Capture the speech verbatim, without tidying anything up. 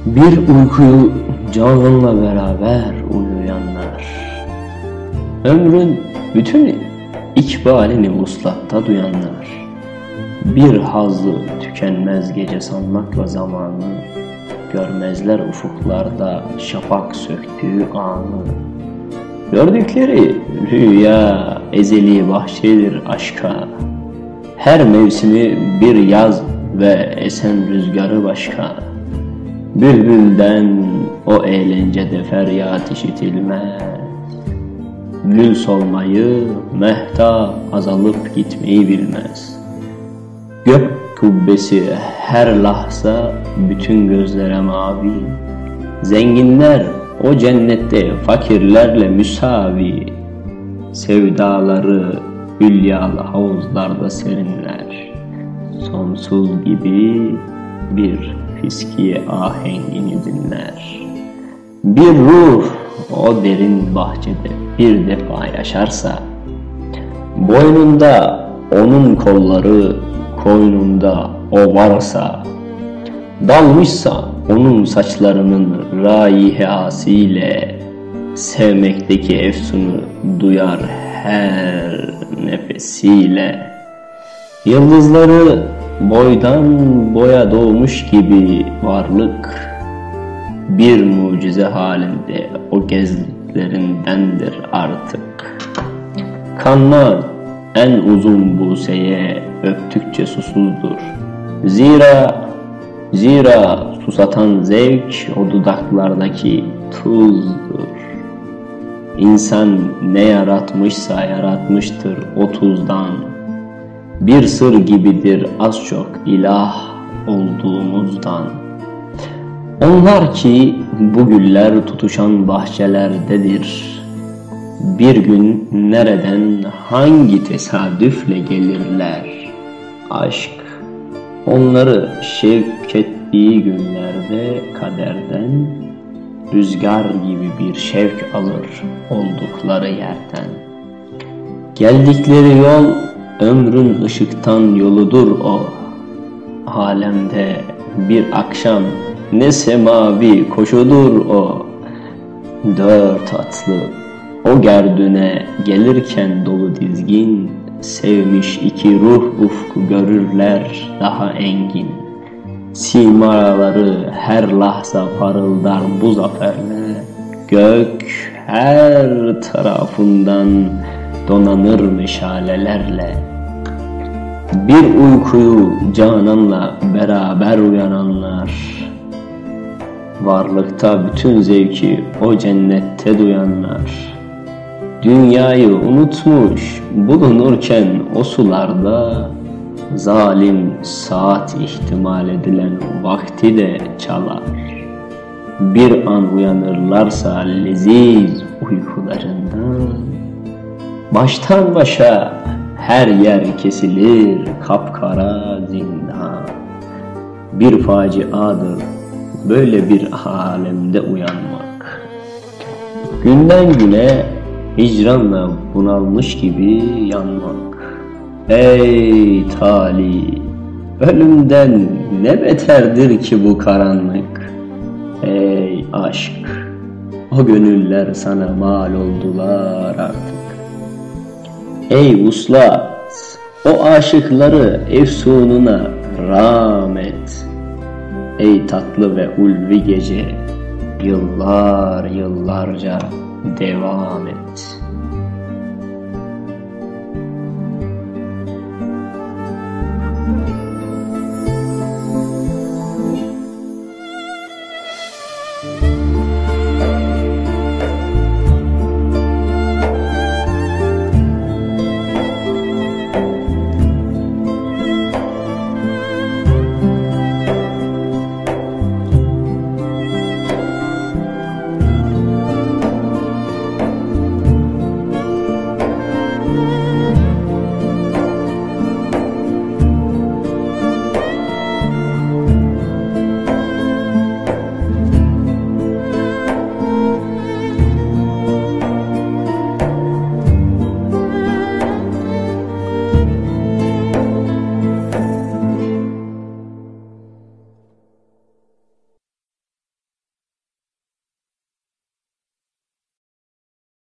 Bir uykuyu canınla beraber uyuyanlar, ömrün bütün ikbalini vuslatta duyanlar, bir hazzı tükenmez gece sanmakla zamanı, görmezler ufuklarda şafak söktüğü anı. Gördükleri rüya ezeli bahçedir aşka, her mevsimi bir yaz ve esen rüzgarı başka. Bülbülden o eğlencede feryat işitilmez, gül solmayı, mehtap azalıp gitmeyi bilmez. Gök kubbesi her lahza bütün gözlere mavi, zenginler o cennette fakirlerle müsavi, sevdaları hülyalı havuzlarda serinler, sonsuz gibi bir fiskiye ahengini dinler. Bir ruh o derin bahçede bir defa yaşarsa, boynunda onun kolları, koynunda o varsa, dalmışsa onun saçlarının raihasıyla, sevmekteki efsunu duyar her nefesiyle. Yıldızları boydan boya doğmuş gibi varlık, bir mucize halinde o gezdiklerindendir artık. Kanlar en uzun buseye öptükçe susuzdur. Zira, zira susatan zevk o dudaklardaki tuzdur. İnsan ne yaratmışsa yaratmıştır o tuzdan. Bir sır gibidir az çok ilah olduğumuzdan. Onlar ki bu güller tutuşan bahçelerdedir. Bir gün nereden hangi tesadüfle gelirler? Aşk onları şevk ettiği günlerde kaderden, rüzgar gibi bir şevk alır oldukları yerden. Geldikleri yol ömrün ışıktan yoludur o. Alemde bir akşam ne semavi koşudur o. Dört atlı o gerdüne gelirken dolu dizgin, sevmiş iki ruh ufku görürler daha engin. Simaları her lahza parıldar bu zaferle, gök her tarafından donanır meşalelerle. Bir uykuyu cananla beraber uyananlar, varlıkta bütün zevki o cennette duyanlar, dünyayı unutmuş bulunurken o sularda, zalim saat ihtimal edilen vakti de çalar. Bir an uyanırlarsa leziz uykularından, baştan başa her yer kesilir kapkara zindan. Bir faciadır böyle bir alemde uyanmak. Günden güne hicranla bunalmış gibi yanmak. Ey talih, ölümden ne beterdir ki bu karanlık. Ey aşk, o gönüller sana mal oldular artık. Ey vuslat, o aşıkları efsununa rahmet. Ey tatlı ve ulvi gece, yıllar yıllarca devam et.